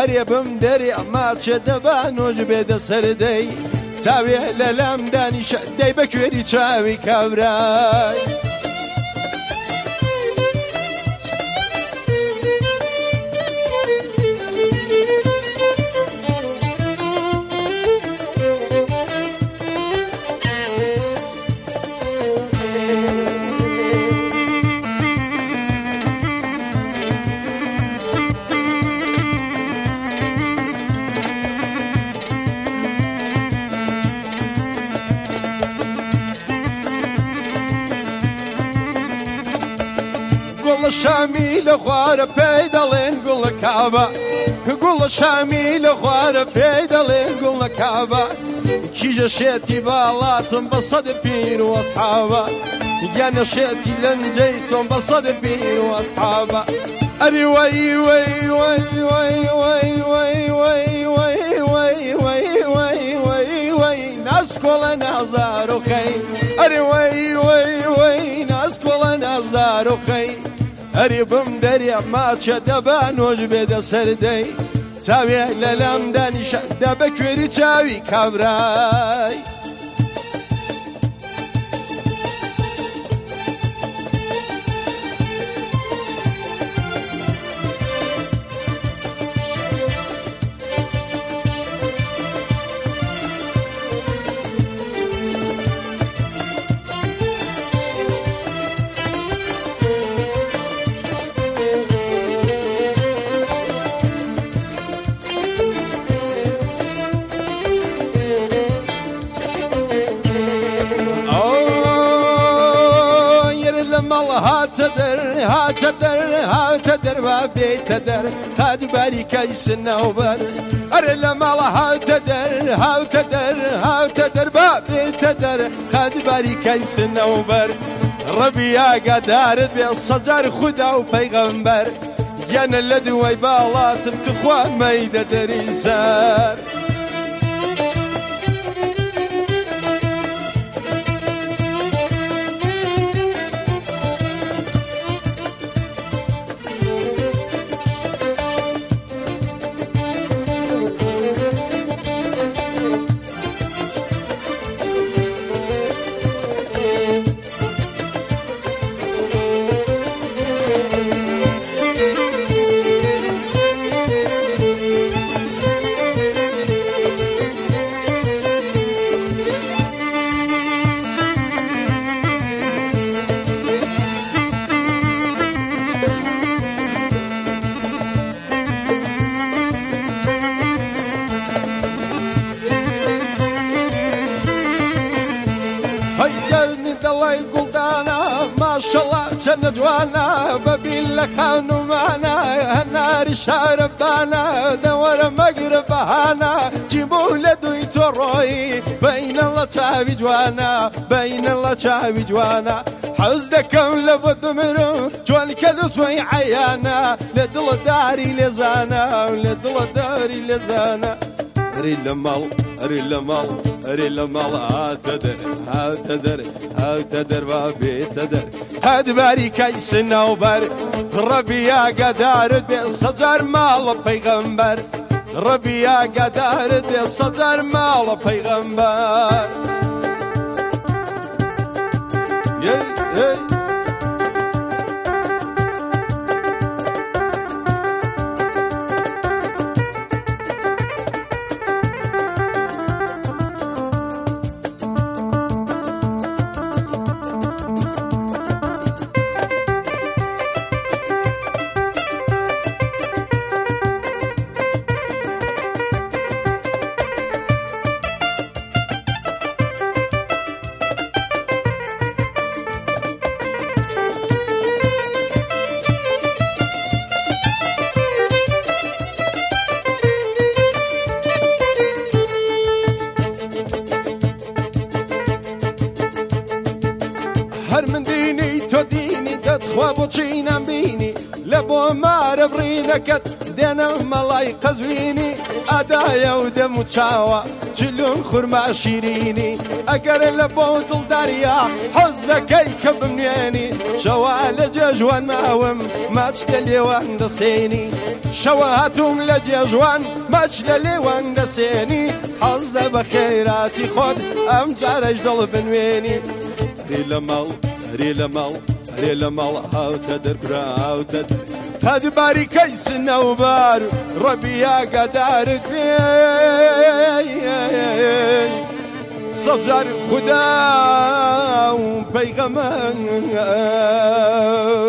هەرێبم دەری ئەما چێ دەبا نۆژ بێدە سەردەی چاوێ لە لام دانیشە دەی بە کوێری چاوی کابرای گوڵە شامی لە خوارە پێی دەڵێن گوڵە کابە گوڵە شامی لە خوارە پێی دەڵێن گوڵە کابە کیژە شێتی باڵاتم بە سەد پیر و ئەسحابە گیانە شێتی لەنجەی تۆم بە سەد پیر و ئەسحابە ئەری وەی وەی وەی وەی وەی وەی وەی وەی وەی وەی وەی وەی وەی ناسکۆڵە نازدار و خەی ئەری وەی وەی وەی ناسکۆڵە نازدار و خەی هەری بم دەری ئەما چێ دەبا نۆژ بێدە سەردەی چاوێ لە لام دانیشە دە بە کوێری چاوی کابرای هاتە دەر با بێتە دەر قادباری کەیسنەوبەر ئەرێ لە ماڵە هاتە دەر با بێتە دەر قادباری کەیسنەوبەر ڕەبی ئاگادارت بێ سەجار خودا و پەیغەمبەر گیانە لە دوای باڵاتم توخوا مەیدە دەری زەر دڵی گوڵدانە ماشەڵا چەندە جوانە بەبیل لە خانومانە هەناری شارەبدانە دەوەرە مەگرە بەهانە چی بوو لە دوی تۆ ڕۆی بەینە لە چاوی جوانە بەینە لە چاوی جوانە حەز دەکەم لە بۆ دمرم جوانکە لە سوی عەیانە لە دڵە داری لێزانە لە دڵە داری لێزانە ئەری لە ماڵ ئەری لە ماڵ ئەری لە ماڵ هاتە دەر با بێتە دەر قادباری کەیسنەوبەر ڕەبی ئاگادارت بێ سەجار ماڵە پەیغەمبەر ڕەبی ئاگادارت بێ سەجار ماڵە پەیغەمبەر هەر من دینی تۆ دینی دەتخوا بۆچی نامبینی لبو مار برينكت دينا ملاي قزويني أدايا ودم وتشاوى جلون خرما شيريني أقر لبو دلداريا حزكي كبمنيني شوال ججوان ماوم ما تشتلي واندسيني شوهاتهم لججوان ما تشتلي واندسيني حظ بخيراتي خود أم جارج دل بنويني ريلا مال ريلا مال ريلا مال هاو تدر برا هاو تدر هاد باري كيس نوبار ربي يا قدار صجر خدا وبيغمان